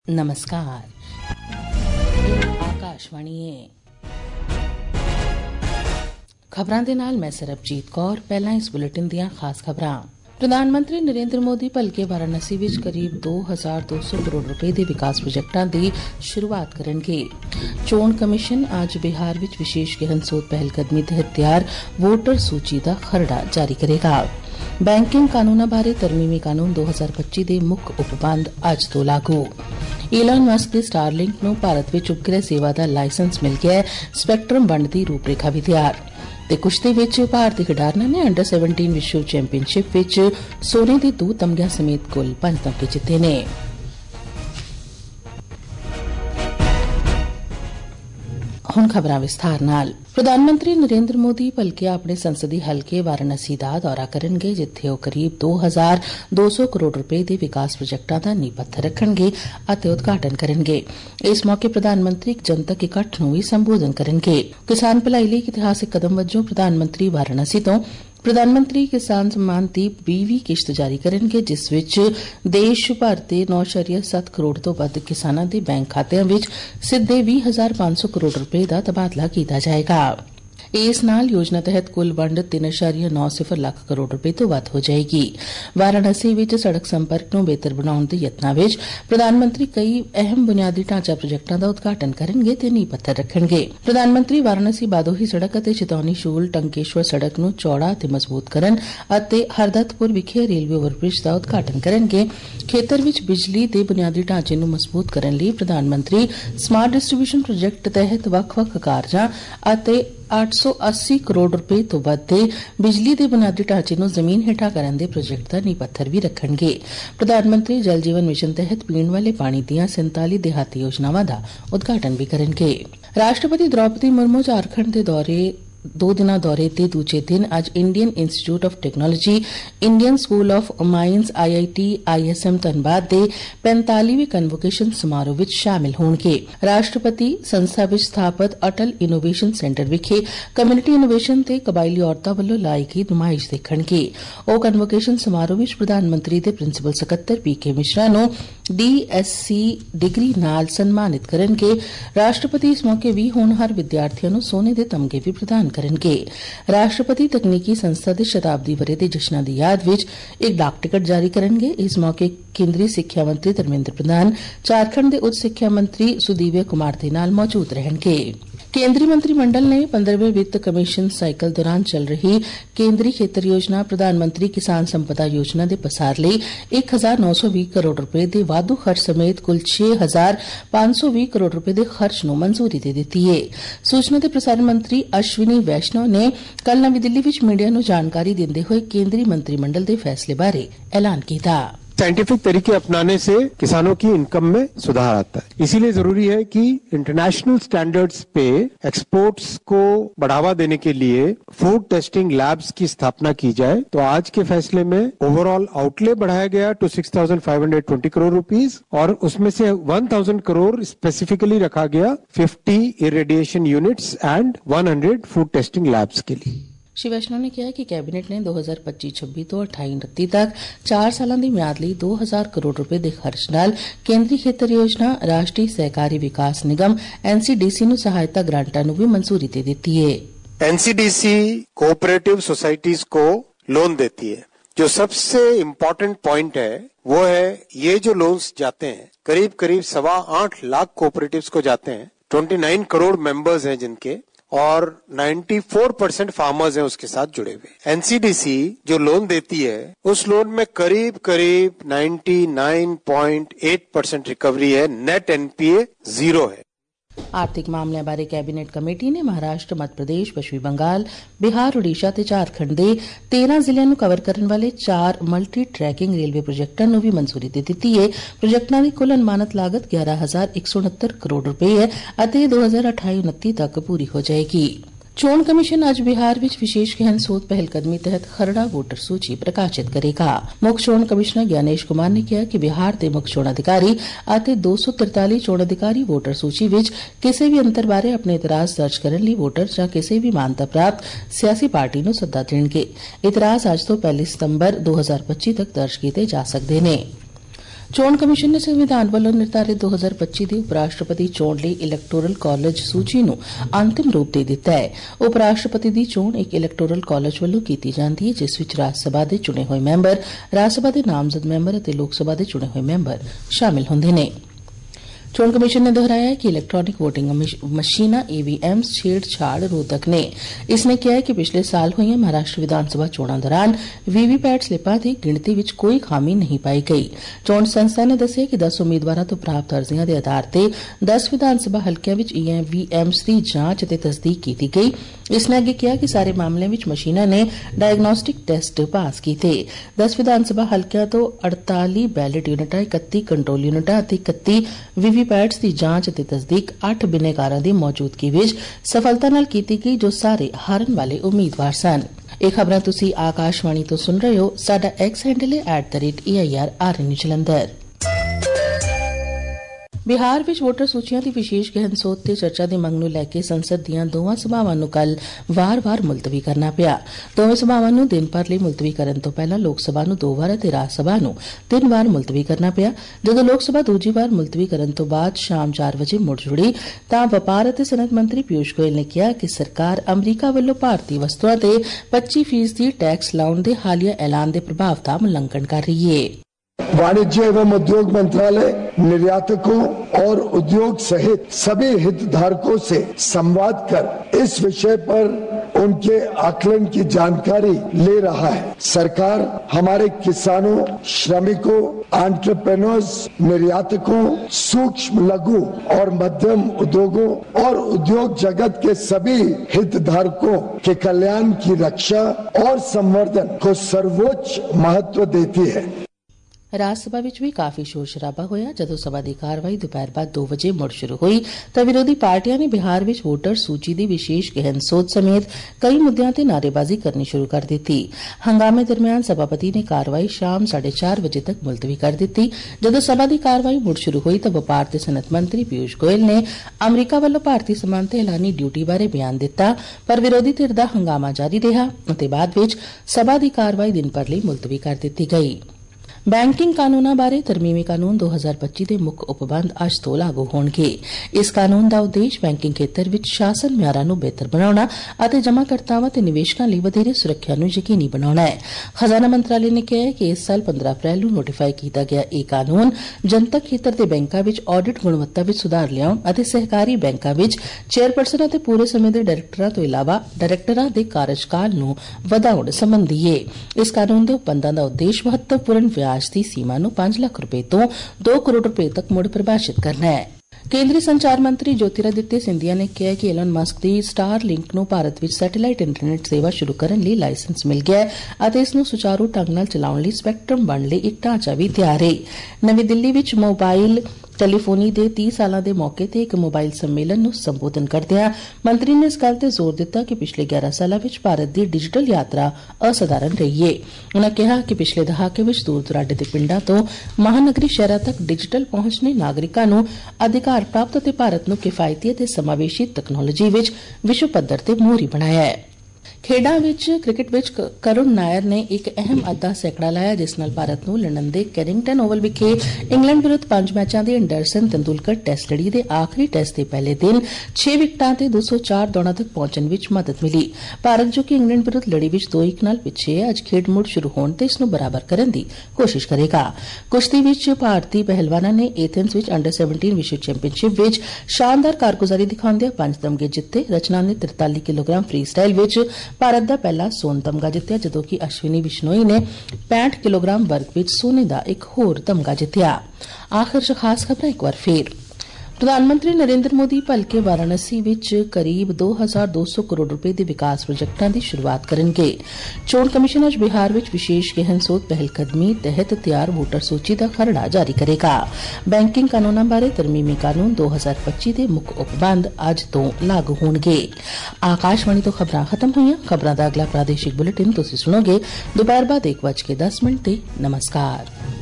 नमस्कार। आकाशवाणी खबरां दे नाल मैं सरबजीत कौर। पहलां इस बुलेटिन दियां खास खबरां। प्रधानमंत्री नरेंद्र मोदी भलके वाराणसी विच करीब 2200 करोड़ रुपए दे विकास प्रोजेक्टां दी शुरुआत करनगे। चोण कमिशन अज्ज बिहार विच विशेष गहन सोध पहलकदमी तहत तैयार वोटर सूची दा खरड़ा जारी करेगा। बैंकिंग कानूनां बारे तरमीमी कानून 2025 दे मुक्ख उपबंध अज्ज तो लागू। ईलॉन मस्क दे स्टारलिंक नूं भारत विच उपग्रह सेवा दा लाइसेंस मिल गया है। स्पैक्ट्रम वंड दी रूपरेखा भी तैयार। ते कुश्ती विच भारती खिडारनां ने अंडर 17 विश्व चैंपीयनशिप विच सोने दे 2 तमगिਆਂ समेत कुल 5 तमगे जित्ते ने। हुण खबरां विस्तार नाल। प्रधानमंत्री नरेंद्र मोदी भलके अपने संसदी हलके वाराणसी दा दौरा करनगे, जिथे ओह करीब 2200 करोड़ रुपए दे विकास प्रोजेक्टां दा नींह पत्थर रखणगे अते उद्घाटन करनगे। इस मौके प्रधानमंत्री इक जनतक इकट्ठ नूं भी संबोधन करनगे। किसान भलाई लई इक इतिहासिक कदम वजों प्रधानमंत्री वाराणसी तो प्रधानमंत्री किसान सम्मान दी 20वीं किश्त जारी करनगे, जिस विच देश भर दे 9.7 करोड़ तो वध किसानां दे बैंक खातेआं विच सिद्धे 20,500 करोड़ रुपए दा तबादला कीता जाएगा। इस नाल योजना तहत कुल वंड 3.90 लाख करोड़ रुपए तो वध हो जाएगी। वाराणसी विच सड़क संपर्क नूं बेहतर बनाउण दे यत्नां विच प्रधानमंत्री कई अहम बुनियादी ढांचा प्रोजेक्टां दा उद्घाटन करनगे ते नींह पत्थर रखणगे। प्रधानमंत्री वाराणसी बादोही सड़क अते चितौनी शूल टंकेश्वर सड़क नूं चौड़ा ते मजबूत करन अते हरदत्तपुर विखे रेलवे ओवरब्रिज दा उद्घाटन करनगे। खेतर विच बिजली दे बुनियादी ढांचे नूं मजबूत करन लई प्रधानमंत्री स्मार्ट डिस्ट्रीब्यूशन प्रोजेक्ट तहत वक्-वक्ख कारजां अते 880 करोड़ रुपए तो वध दे बिजली दे बुनियादी ढांचे नूं जमीन हेठा करन दे प्रोजेक्ट दा नींह पत्थर भी रखणगे। प्रधानमंत्री जल जीवन मिशन तहत पीण वाले पानी दियां 47 देहाती योजनावां दा उद्घाटन भी करनगे। राष्ट्रपति द्रौपदी मुर्मू झारखंड दे 2 दिना दौरे ते दूजे दिन अज Indian Institute of Technology, Indian School of Mines, IIT, ISM Dhanbad दे 45वें कन्वोकेशन समारोह विच शामिल होणगे। राष्ट्रपति संस्था विच स्थापित अटल इनोवेशन सेंटर विखे कम्युनिटी इनोवेशन ते कबायली औरतां वल्लों लाई गेई नुमाइश देखणगे। ओह कन्वोकेशन समारोह विच प्रधानमंत्री दे प्रिंसीपल सकत्तर PK मिश्रा नूं DSc डिग्री नाल सन्मानित करनगे। राष्ट्रपति इस मौके 20 होनहार विद्यार्थियों नूं सोने दे तमगे भी प्रदान करनगे। राष्ट्रपति तकनीकी संस्था दे शताब्दी बरे दे जश्नां दी याद विच एक डाक टिकट जारी करनगे। इस मौके केंद्रीय सिक्ख्या मंत्री धर्मेंद्र प्रधान, झारखंड दे उच्च सिक्ख्या मंत्री सुदीव्य कुमार दे नाल मौजूद रहणगे। केंद्रीय मंत्रिमंडल ने 15वें वित्त कमीशन साइकिल दौरान चल रही केंद्रीय खेतर योजना प्रधानमंत्री किसान संपदा योजना दे पसार लई 1920 करोड़ रुपए दे वाधू खर्च समेत कुल 6520 करोड़ रुपए दे खर्च नूं मंजूरी दे दित्ती है। सूचना ते प्रसारण मंत्री अश्विनी वैष्णव ने कल नवी दिल्ली विच मीडिया नूं जानकारी दिंदे होए केंद्रीय मंत्रिमंडल दे फैसले बारे ऐलान कीता। साइंटिफिक तरीके अपनाने से किसानों की इनकम में सुधार आता है। इसीलिए जरूरी है कि इंटरनेशनल स्टैंडर्ड्स पे एक्सपोर्ट्स को बढ़ावा देने के लिए फूड टेस्टिंग लैब्स की स्थापना की जाए। तो आज के फैसले में ओवरऑल आउटले बढ़ाया गया टू 6,520 करोड़ रुपीस और उसमें से 1,000 करोड़ स्पेसिफिकली रखा गया 50 irradiation units and 100 food testing labs के लिए। श्री वैष्णव ने कहा कि कैबिनेट ने 2025-26 तो 28-29 तक 4 सालां दी म्याद लई 2000 करोड़ रुपए दे खर्च नाल केंद्रीय खेतर योजना, राष्ट्रीय सहकारी विकास निगम NCDC नूं सहायता ग्रांटां नूं भी मंजूरी दे दित्ती है। NCDC कोऑपरेटिव सोसाइटीज को लोन देती है। जो सबसे इम्पोर्टेंट पॉइंट है वो है ये जो लोन्स जाते हैं करीब 8.25 लाख कोऑपरेटिव्स को जाते हैं। 29 करोड़ मेंबर्स हैं जिनके और 94% फार्मर्स हैं उसके साथ जुड़े हुए। NCDC जो लोन देती है उस लोन में करीब 99.8% रिकवरी है। नेट NPA 0 है। आर्थिक मामलों बारे कैबिनेट कमेटी ने महाराष्ट्र, मध्य प्रदेश, पश्चिमी बंगाल, बिहार, ओडिशा ते झारखंड दे 13 जिलों नूं कवर करने वाले 4 मल्टी ट्रैकिंग रेलवे प्रोजेक्टां नूं भी मंजूरी दे दित्ती है। प्रोजेक्टां दी कुल अनुमानित लागत 11,169 करोड़ रुपए है अते 2028-29 तक पूरी हो जाएगी। चोण कमिशन अज बिहार विच विशेष गहन सोध पहलकदमी तहत खरड़ा वोटर सूची प्रकाशित करेगा। मुख चोण कमिश्नर ज्ञानेश कुमार ने कहा कि बिहार दे मुख चोण अधिकारी अते 243 चोण अधिकारी वोटर सूची विच किसी भी अंतर बारे अपने इतराज दर्ज करने लई वोटर जां किसी भी मानता प्राप्त सियासी पार्टी नूं सद्दा देणगे। इतराज अज तो 1 सितंबर 2025 तक दर्ज किए जा सकते हैं। ਚੋਣ ਕਮਿਸ਼ਨ ਨੇ ਸੰਵਿਧਾਨ ਵੱਲੋਂ ਨਿਰਧਾਰਿਤ 2025 ਦੀ ਉਪ ਰਾਸ਼ਟਰਪਤੀ ਚੋਣ ਲਈ ਇਲੈਕਟੋਰਲ ਕਾਲਜ ਸੂਚੀ ਨੂੰ ਅੰਤਿਮ ਰੂਪ ਦੇ ਦਿੱਤਾ ਹੈ। ਉਪ ਰਾਸ਼ਟਰਪਤੀ ਦੀ ਚੋਣ ਇੱਕ ਇਲੈਕਟੋਰਲ ਕਾਲਜ ਵੱਲੋਂ ਕੀਤੀ ਜਾਂਦੀ ਹੈ, ਜਿਸ ਵਿੱਚ ਰਾਜ ਸਭਾ ਦੇ ਚੁਣੇ ਹੋਏ ਮੈਂਬਰ, ਰਾਜ ਸਭਾ ਦੇ ਨਾਮਜ਼ਦ ਮੈਂਬਰ ਅਤੇ ਲੋਕ ਸਭਾ ਦੇ ਚੁਣੇ ਹੋਏ ਮੈਂਬਰ ਸ਼ਾਮਿਲ ਹੁੰਦੇ ਨੇ। ਚੋਣ ਕਮਿਸ਼ਨ ਨੇ ਦੁਹਰਾਇਆ ਕਿ ਇਲੈਕਟ੍ਰॉनिक ਵੋਟਿੰਗ ਮਸ਼ੀਨਾਂ EVMs ਛੇੜਛਾੜ ਰੋਧਕ ਨੇ। ਇਸ ਨੇ ਕਿਹਾ ਕਿ ਪਿਛਲੇ ਸਾਲ ਹੋਈਆਂ ਮਹਾਰਾਸ਼ਟਰ ਵਿਧਾਨ ਸਭਾ ਚੋਣਾਂ ਦੌਰਾਨ VVPAT ਸਲਿੱਪਾਂ ਦੀ ਗਿਣਤੀ ਵਿੱਚ ਕੋਈ ਖਾਮੀ ਨਹੀਂ ਪਾਈ ਗਈ। ਚੋਣ ਸੰਸਥਾ ਨੇ ਦੱਸਿਆ ਕਿ 10 ਉਮੀਦਵਾਰਾਂ ਤੋਂ ਪ੍ਰਾਪਤ ਅਰਜ਼ੀਆਂ ਦੇ ਆਧਾਰ ਤੇ 10 ਵਿਧਾਨ ਸਭਾ ਹਲਕਿਆਂ ਵਿੱਚ EVMs ਦੀ ਜਾਂਚ ਅਤੇ ਤਸਦੀਕ ਕੀਤੀ ਗਈ। ਇਸ ਨੇ ਅੱਗੇ ਕਿਹਾ ਕਿ ਸਾਰੇ ਮਾਮਲਿਆਂ ਵਿੱਚ ਮਸ਼ੀਨਾਂ ਨੇ ਡਾਇਗਨੋਸਟਿਕ ਟੈਸਟ ਪਾਸ ਕੀਤੇ। 10 ਵਿਧਾਨ ਸਭਾ ਹਲਕਿਆਂ ਤੋਂ 48 ਬੈਲਟ ਯੂਨਿਟਾਂ, 31 ਕੰਟਰੋਲ ਯੂਨਿਟਾਂ ਅਤੇ 31 VVPATs ਦੀ ਜਾਂਚ ਅਤੇ ਤਸਦੀਕ 8 ਬਿਨੇਕਾਰਾਂ ਦੀ ਮੌਜੂਦਗੀ ਵਿੱਚ ਸਫਲਤਾ ਨਾਲ ਕੀਤੀ ਗਈ, ਜੋ ਸਾਰੇ ਹਾਰਨ ਵਾਲੇ ਉਮੀਦਵਾਰ ਸਨ। ਇਹ ਖਬਰਾਂ ਤੁਸੀਂ ਆਕਾਸ਼ਵਾਣੀ ਤੋਂ ਸੁਣ ਰਹੇ ਹੋ। ਸਾਡਾ ਐਕਸ ਹੈਂਡਲ ਹੈ @AIRRN ਜਲੰਧਰ। ਬਿਹਾਰ ਵਿੱਚ ਵੋਟਰ ਸੂਚੀਆਂ ਦੀ ਵਿਸ਼ੇਸ਼ ਗਹਿਨ ਸੋਧ ਤੇ ਚਰਚਾ ਦੀ ਮੰਗ ਨੂੰ ਲੈ ਕੇ ਸੰਸਦ ਦੀਆਂ ਦੋਵਾਂ ਸਭਾਵਾਂ ਨੂੰ ਕੱਲ ਵਾਰ-ਵਾਰ ਮੁਲਤਵੀ ਕਰਨਾ ਪਿਆ। ਦੋਵੇਂ ਸਭਾਵਾਂ ਨੂੰ ਦਿਨ ਭਰ ਲਈ ਮੁਲਤਵੀ ਕਰਨ ਤੋਂ ਪਹਿਲਾਂ ਲੋਕ ਸਭਾ ਨੂੰ 2 ਵਾਰ ਅਤੇ ਰਾਜ ਸਭਾ ਨੂੰ 3 ਵਾਰ ਮੁਲਤਵੀ ਕਰਨਾ ਪਿਆ। ਜਦੋਂ ਲੋਕ ਸਭਾ ਦੂਜੀ ਵਾਰ ਮੁਲਤਵੀ ਕਰਨ ਤੋਂ ਬਾਅਦ ਸ਼ਾਮ 4 ਵਜੇ ਮੁੜ ਜੁੜੀ ਤਾਂ ਵਪਾਰ ਅਤੇ ਸਨਅਤ ਮੰਤਰੀ ਪਿਊਸ਼ ਗੋਇਲ ਨੇ ਕਿਹਾ ਕਿ ਸਰਕਾਰ ਅਮਰੀਕਾ ਵੱਲੋਂ ਭਾਰਤੀ ਵਸਤੂਆਂ ਤੇ 25% ਟੈਕਸ ਲਾਉਣ ਦੇ ਹਾਲੀਆ ਐਲਾਨ ਦੇ ਪ੍ਰਭਾਵ ਦਾ ਮੁਲੰਘਣ कर रही है। वाणिज्य एवं उद्योग मंत्रालय निर्यातकों और उद्योग सहित सभी हितधारकों से संवाद कर इस विषय पर उनके आकलन की जानकारी ले रहा है। सरकार हमारे किसानों, श्रमिकों, एंटरप्रेन्योर्स, निर्यातकों, सूक्ष्म, लघु और मध्यम उद्योगों और उद्योग जगत के सभी हितधारकों के कल्याण की रक्षा और संवर्धन को सर्वोच्च महत्व देती है। ਰਾਜ ਸਭਾ ਵਿੱਚ ਵੀ ਕਾਫੀ ਸ਼ੋਰ ਸ਼ਰਾਬਾ ਹੋਇਆ। ਜਦੋਂ ਸਭਾ ਦੀ ਕਾਰਵਾਈ ਦੁਪਹਿਰ ਬਾਅਦ 2 ਵਜੇ ਮੁੜ ਸ਼ੁਰੂ ਹੋਈ ਤਾਂ ਵਿਰੋਧੀ ਪਾਰਟੀਆਂ ਨੇ ਬਿਹਾਰ ਵਿੱਚ ਵੋਟਰ ਸੂਚੀ ਦੀ ਵਿਸ਼ੇਸ਼ ਗਹਿਨ ਸੋਧ ਸਮੇਤ ਕਈ ਮੁੱਦਿਆਂ ਤੇ ਨਾਅਰੇਬਾਜ਼ੀ ਕਰਨੀ ਸ਼ੁਰੂ ਕਰ ਦਿੱਤੀ। ਹੰਗਾਮੇ ਦਰਮਿਆਨ ਸਭਾਪਤੀ ਨੇ ਕਾਰਵਾਈ ਸ਼ਾਮ 4:30 ਵਜੇ ਤੱਕ ਮੁਲਤਵੀ ਕਰ ਦਿੱਤੀ। ਜਦੋਂ ਸਭਾ ਦੀ ਕਾਰਵਾਈ ਮੁੜ ਸ਼ੁਰੂ ਹੋਈ ਤਾਂ ਵਪਾਰ ਤੇ ਸਨਅਤ ਮੰਤਰੀ ਪਿਊਸ਼ ਗੋਇਲ ਨੇ ਅਮਰੀਕਾ ਵੱਲੋਂ ਭਾਰਤੀ ਸਮਾਨ ਤੇ ਐਲਾਨੀ ਡਿਊਟੀ ਬਾਰੇ ਬਿਆਨ ਦਿੱਤਾ, ਪਰ ਵਿਰੋਧੀ ਧਿਰ ਦਾ ਹੰਗਾਮਾ ਜਾਰੀ ਰਿਹਾ ਅਤੇ ਬਾਅਦ ਵਿੱਚ ਸਭਾ ਦੀ ਕਾਰਵਾਈ ਦਿਨ ਭਰ ਲਈ ਮੁਲਤਵੀ ਕਰ ਦਿੱਤੀ ਗਈ। ਬੈਂਕਿੰਗ ਕਾਨੂੰਨਾਂ ਬਾਰੇ ਤਰਮੀਮੀ ਕਾਨੂੰਨ 2025 ਦੇ ਮੁੱਖ ਉਪਬੰਧ ਅੱਜ ਤੋਂ ਲਾਗੂ ਹੋਣਗੇ। ਇਸ ਕਾਨੂੰਨ ਦਾ ਉਦੇਸ਼ ਬੈਂਕਿੰਗ ਖੇਤਰ ਵਿੱਚ ਸ਼ਾਸਨ ਮਿਆਰਾਂ ਨੂੰ ਬਿਹਤਰ ਬਣਾਉਣਾ ਅਤੇ ਜਮ੍ਹਾਂਕਰਤਾਵਾਂ ਤੇ ਨਿਵੇਸ਼ਕਾਂ ਲਈ ਵਧੇਰੇ ਸੁਰੱਖਿਆ ਨੂੰ ਯਕੀਨੀ ਬਣਾਉਣਾ ਹੈ। ਖਜ਼ਾਨਾ ਮੰਤਰਾਲੇ ਨੇ ਕਿਹਾ ਹੈ ਕਿ ਇਸ ਸਾਲ 15 ਅਪ੍ਰੈਲ ਨੂੰ ਨੋਟੀਫਾਈ ਕੀਤਾ ਗਿਆ ਇਹ ਕਾਨੂੰਨ ਜਨਤਕ ਖੇਤਰ ਦੇ ਬੈਂਕਾਂ ਵਿੱਚ ਆਡਿਟ ਗੁਣਵੱਤਾ ਵਿੱਚ ਸੁਧਾਰ ਲਿਆਉਣ ਅਤੇ ਸਹਿਕਾਰੀ ਬੈਂਕਾਂ ਵਿੱਚ ਚੇਅਰਪਰਸਨ ਅਤੇ ਪੂਰੇ ਸਮੇਂ ਦੇ ਡਾਇਰੈਕਟਰਾਂ ਤੋਂ ਇਲਾਵਾ ਡਾਇਰੈਕਟਰਾਂ ਦੇ ਕਾਰਜਕਾਲ ਨੂੰ ਵਧਾਉਣ ਸੰਬੰਧੀ ਹੈ। ਇਸ ਕਾਨੂੰਨ ਦੇ ਉਪਬੰਧਾਂ ਦਾ ਉਦੇਸ਼ ਮਹੱਤਵਪੂਰਨ ਵਿਆਜ ਦੀ ਸੀਮਾ ਨੂੰ 5 ਲੱਖ ਰੁਪਏ ਤੋਂ 2 ਕਰੋੜ ਰੁਪਏ ਤੱਕ ਮੁੜ ਪਰਿਭਾਸ਼ਿਤ ਕਰਨਾ ਹੈ। ਕੇਂਦਰੀ ਸੰਚਾਰ ਮੰਤਰੀ ਜੋਤਿਰਾਦਿੱਤਿਆ ਸਿੰਧੀਆ ਨੇ ਕਿਹਾ ਕਿ ਐਲਨ ਮਸਕ ਦੀ ਸਟਾਰ ਲਿੰਕ ਨੂੰ ਭਾਰਤ ਵਿੱਚ ਸੈਟੇਲਾਈਟ ਇੰਟਰਨੈਟ ਸੇਵਾ ਸ਼ੁਰੂ ਕਰਨ ਲਈ ਲਾਇਸੈਂਸ ਮਿਲ ਗਿਆ ਹੈ ਅਤੇ ਇਸ ਨੂੰ ਸੁਚਾਰੂ ਢੰਗ ਨਾਲ ਚਲਾਉਣ ਲਈ ਸਪੈਕਟਰਮ ਵੰਡ ਲਈ ਇੱਕ ਢਾਂਚਾ ਵੀ ਤਿਆਰ ਹੈ। ਨਵੀਂ ਦਿੱਲੀ ਵਿੱਚ ਮੋਬਾਈਲ ਟੈਲੀਫੋਨੀ ਦੇ 30 ਸਾਲਾਂ ਦੇ ਮੌਕੇ ਤੇ ਇੱਕ ਮੋਬਾਈਲ ਸੰਮੇਲਨ ਨੂੰ ਸੰਬੋਧਨ ਕਰਦਿਆਂ ਮੰਤਰੀ ਨੇ ਇਸ ਗੱਲ ਤੇ ਜ਼ੋਰ ਦਿੱਤਾ ਕਿ ਪਿਛਲੇ 11 ਸਾਲਾਂ ਵਿੱਚ ਭਾਰਤ ਦੀ ਡਿਜੀਟਲ ਯਾਤਰਾ ਅਸਧਾਰਨ ਰਹੀ ਹੈ। ਉਨ੍ਹਾਂ ਕਿਹਾ ਕਿ ਪਿਛਲੇ ਦਹਾਕੇ ਵਿੱਚ ਦੂਰ ਦੁਰਾਡੇ ਦੇ ਪਿੰਡਾਂ ਤੋਂ ਮਹਾਨਗਰੀ ਸ਼ਹਿਰਾਂ ਤੱਕ ਡਿਜੀਟਲ ਪਹੁੰਚ ਨੇ ਨਾਗਰਿਕਾਂ ਨੂੰ ਅਧਿਕਾਰ ਪ੍ਰਾਪਤ ਅਤੇ ਭਾਰਤ ਨੂੰ ਕਿਫਾਇਤੀ ਅਤੇ ਸਮਾਵੇਸ਼ੀ ਤਕਨਾਲੋਜੀ ਵਿੱਚ ਵਿਸ਼ਵ ਪੱਧਰ ਤੇ ਮੋਹਰੀ ਬਣਾਇਆ ਹੈ। ਖੇਡਾਂ ਵਿੱਚ ਕ੍ਰਿਕਟ ਵਿੱਚ ਕਰੁਣ ਨਾਇਰ ਨੇ ਇੱਕ ਅਹਿਮ ਅੱਧਾ ਸੈਂਕੜਾ ਲਾਇਆ, ਜਿਸ ਨਾਲ ਭਾਰਤ ਨੂੰ ਲੰਡਨ ਦੇ ਕੈਰਿੰਗਟਨ ਓਵਲ ਵਿਖੇ ਇੰਗਲੈਂਡ ਵਿਰੁੱਧ 5 ਮੈਚਾਂ ਦੀ ਐਂਡਰਸਨ ਤੰਦੂਲਕਰ ਟੈਸਟ ਲੜੀ ਦੇ ਆਖਰੀ ਟੈਸਟ ਦੇ ਪਹਿਲੇ ਦਿਨ 6 ਵਿਕਟਾਂ ਤੇ 204 ਦੌੜਾਂ ਤੱਕ ਪਹੁੰਚਣ ਵਿੱਚ ਮਦਦ ਮਿਲੀ। ਭਾਰਤ ਜੋ ਕਿ ਇੰਗਲੈਂਡ ਵਿਰੁੱਧ ਲੜੀ ਵਿੱਚ 2-1 ਨਾਲ ਪਿੱਛੇ ਹੈ, ਅੱਜ ਖੇਡ ਮੁੜ ਸ਼ੁਰੂ ਹੋਣ ਤੇ ਇਸ ਨੂੰ ਬਰਾਬਰ ਕਰਨ ਦੀ ਕੋਸ਼ਿਸ਼ ਕਰੇਗਾ। ਕੁਸ਼ਤੀ ਵਿੱਚ ਭਾਰਤੀ ਪਹਿਲਵਾਨਾਂ ਨੇ ਐਥਨਜ਼ ਵਿੱਚ ਅੰਡਰ-17 ਵਿਸ਼ਵ ਚੈਂਪੀਅਨਸ਼ਿਪ ਵਿੱਚ ਸ਼ਾਨਦਾਰ ਕਾਰਗੁਜ਼ਾਰੀ ਦਿਖਾਉਂਦਿਆਂ 5 ਤਮਗੇ ਜਿੱਤੇ। ਰਚਨਾ ਨੇ 43 ਕਿਲੋਗ੍ਰਾਮ ਫ੍ਰੀ ਸਟਾਈਲ ਵਿੱਚ ਭਾਰਤ ਦਾ ਪਹਿਲਾ ਸੋਨ ਤਮਗਾ ਜਿੱਤਿਆ, ਜਦੋਂ ਕਿ ਅਸ਼ਵਿਨੀ ਬਿਸ਼ਨੋਈ ਨੇ 65 ਕਿਲੋਗ੍ਰਾਮ ਵਰਗ ਵਿੱਚ ਸੋਨੇ ਦਾ ਇੱਕ ਹੋਰ ਤਮਗਾ ਜਿੱਤਿਆ। ਆਖਿਰ 'ਚ ਖਾਸ ਖਬਰਾਂ ਇੱਕ ਵਾਰ ਫੇਰ। ਪ੍ਰਧਾਨ ਮੰਤਰੀ ਨਰਿੰਦਰ ਮੋਦੀ ਭਲਕੇ ਵਾਰਾਣਸੀ ਵਿੱਚ ਕਰੀਬ 2200 ਕਰੋੜ ਰੁਪਏ ਦੇ ਵਿਕਾਸ ਪ੍ਰੋਜੈਕਟਾਂ ਦੀ ਸ਼ੁਰੂਆਤ ਕਰਨਗੇ। ਚੋਣ ਕਮਿਸ਼ਨ ਅੱਜ ਬਿਹਾਰ ਵਿੱਚ ਵਿਸ਼ੇਸ਼ ਗਹਿਨ ਸੋਧ ਪਹਿਲਕਦਮੀ ਤਹਿਤ ਤਿਆਰ ਵੋਟਰ ਸੂਚੀ ਦਾ ਖਰੜਾ ਜਾਰੀ ਕਰੇਗਾ। ਬੈਂਕਿੰਗ ਕਾਨੂੰਨਾਂ ਬਾਰੇ ਤਰਮੀਮੀ ਕਾਨੂੰਨ 2025 ਦੇ ਮੁੱਖ ਉਪਬੰਧ ਅੱਜ ਤੋਂ ਲਾਗੂ ਹੋਣਗੇ। ਆਕਾਸ਼ਵਾਣੀ ਤੋਂ ਖਬਰਾਂ ਖਤਮ ਹੋਈਆਂ। ਖਬਰਾਂ ਦਾ ਅਗਲਾ ਪ੍ਰਾਦੇਸ਼ਿਕ ਬੁਲੇਟਿਨ ਤੁਸੀਂ ਸੁਣੋਗੇ ਦੁਪਹਿਰ ਬਾਅਦ 1:10 ਤੇ। ਨਮਸਕਾਰ।